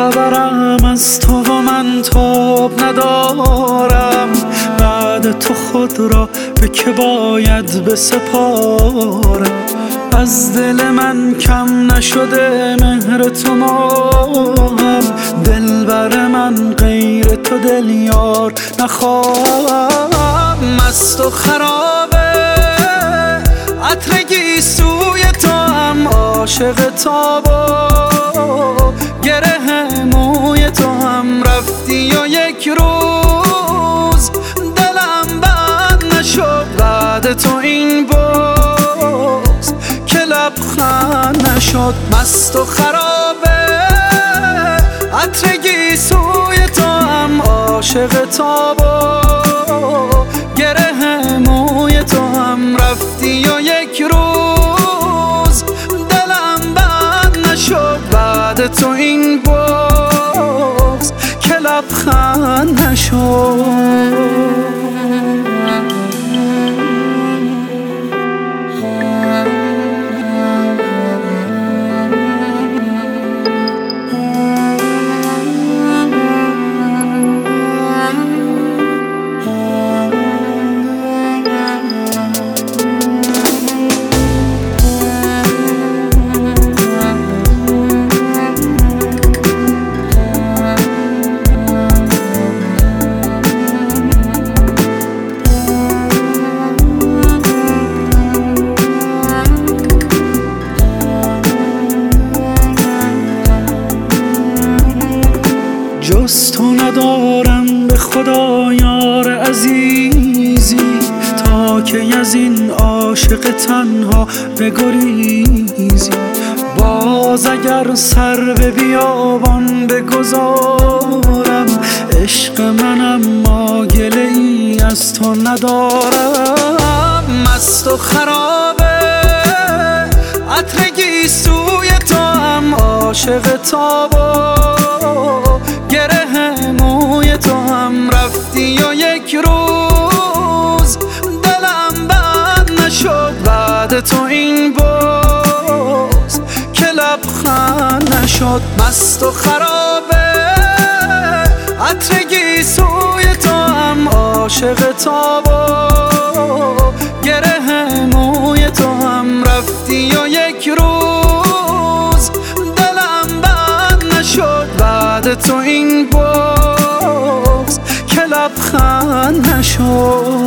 خبرم از تو و من تاب ندارم. بعد تو خود را به که باید بسپارم. از دل من کم نشده مهر تو ماهم. دلبر من غیر تو دل یار نخواهم. مست و خرابه عطر گیسوی تو هم، عاشق تاب و گره موی تو هم. رفتی و یک روز دلم بند نشد، بعد تو این بغض که لبخند نشد. مست و خرابه عطر گیسوی تو هم، عاشق تاب و گره موی تو هم. رفتی و یک روز دلم بند نشد، بعد تو این بغض که لبخند نشد. جز تو ندارم به خدا یار عزیزی، تا که از این عاشق تنها بگریزی. باز اگر سر به بیابان بگذارم، عشق منم ما گله ای از تو ندارم. مست و خرابه عطر گیسوی تو هم، عاشق تاب و گره موی تو هم. رفتی و یک روز دلم بند نشد، بعد تو این بغض که لبخند نشد. مست و خرابه عطر گیسوی تو هم، عاشق تاب و گره موی تو هم. رفتی و یک روز دلم بند نشد، بعد تو این بغض که لبخند نشد.